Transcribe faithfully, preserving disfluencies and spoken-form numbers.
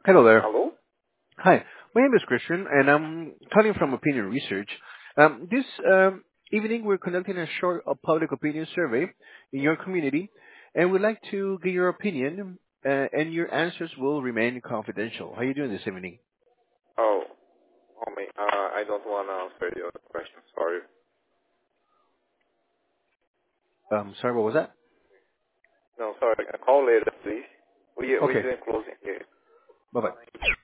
Hello there. Hello? Hi, my name is Christian, and I'm calling from Opinion Research. Um, this um, evening, we're conducting a short uh, public opinion survey in your community, and we'd like to get your opinion, uh, and your answers will remain confidential. How are you doing this evening? Oh, oh me. Uh, I don't want to answer your question. Sorry. Um, sorry, what was that? No, sorry. Call later, please. We we Okay, didn't close it here. bye-bye.